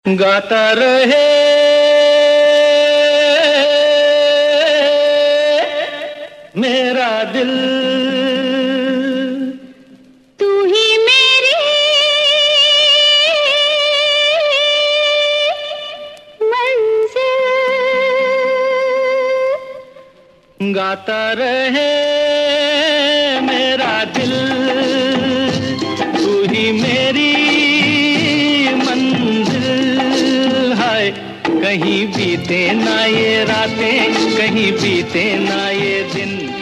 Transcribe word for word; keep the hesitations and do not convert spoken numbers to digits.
गाता रहे मेरा दिल, तू ही मेरी मंजिल। गाता रहे मेरा दिल, तू ही मेरी मंजिल। हाय कहीं बीते ना ये रातें, कहीं बीते ना ये दिन।